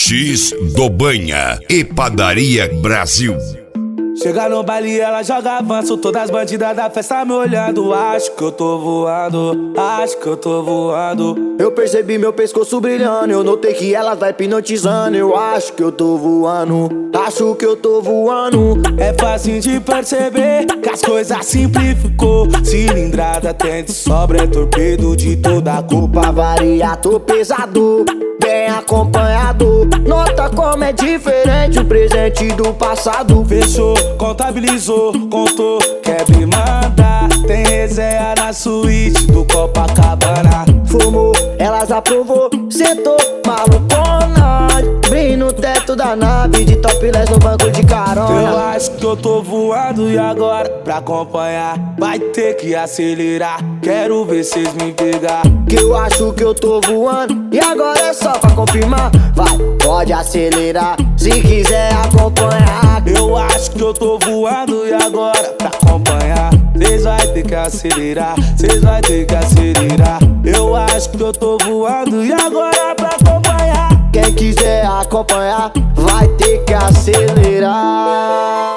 X do Banha e Padaria Brasil. Chega no baile, ela joga avanço. Todas as bandidas da festa me olhando. Acho que eu tô voando, acho que eu tô voando. Eu percebi meu pescoço brilhando. Eu notei que ela vai hipnotizando. Eu acho que eu tô voando, acho que eu tô voando. É fácil de perceber que as coisas simplificou. Cilindrada tem de sobra, é torpedo de toda a cor. Pra variar, tô pesado, bem acompanhado. Nota como é diferente o presente do passado. Fechou, contabilizou, contou, quer me mandar. Tem resenha na suíte do Copacabana. Fumou, elas aprovou, sentou, malucona. Bem no teto da nave, de topless no banco de carona. Eu acho que eu tô voando e agora, pra acompanhar, vai ter que acelerar. Quero ver cês me pegar. Que eu acho que eu tô voando e agora é só pra confirmar. Vai, pode acelerar, se quiser acompanhar. Eu acho que eu tô voando e agora, pra acompanhar, cês vai ter que acelerar, cês vai ter que acelerar. Eu acho que eu tô voando e agora, pra acompanhar. Quem quiser acompanhar, vai ter que acelerar.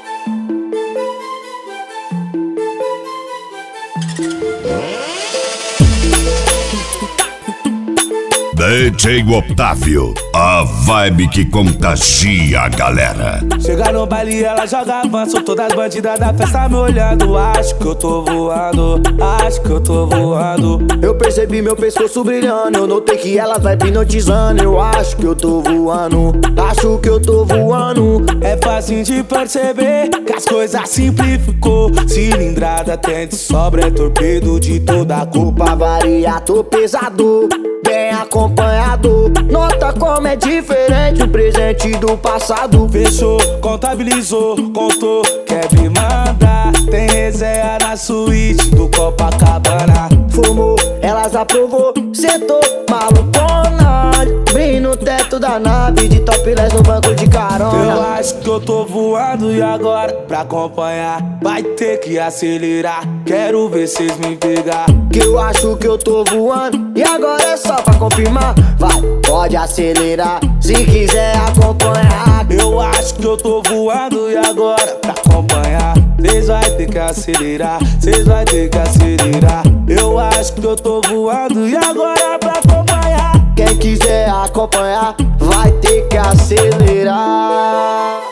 DJ Otávio, a vibe que contagia a galera. Chega no baile, ela joga avanço. Todas as bandidas da festa me olhando. Acho que eu tô voando, acho que eu tô voando. Eu percebi meu pescoço brilhando. Eu notei que ela vai hipnotizando. Eu acho que eu tô voando, acho que eu tô voando. É fácil de perceber que as coisas simplificou. Cilindrada tem de sobra, é torpedo de toda a cor. Pra variar, tô pesado, bem acompanhado. Nota como é diferente o presente do passado. Fechou, contabilizou, contou, quer me mandar. Tem resenha na suíte do Copacabana. Fumou, elas aprovou, sentou, malucona. Bem no teto da nave, de topless no banco de carona. Eu acho que eu tô voando e agora, pra acompanhar, vai ter que acelerar. Quero ver cês me pegar. Que eu acho que eu tô voando e agora é só pra confirmar. Vai, pode acelerar, se quiser acompanhar. Eu acho que eu tô voando e agora, pra acompanhar, cês vai ter que acelerar, cês vai ter que acelerar. Eu acho que eu tô voando e agora, pra acompanhar. Quem quiser acompanhar, vai ter que acelerar.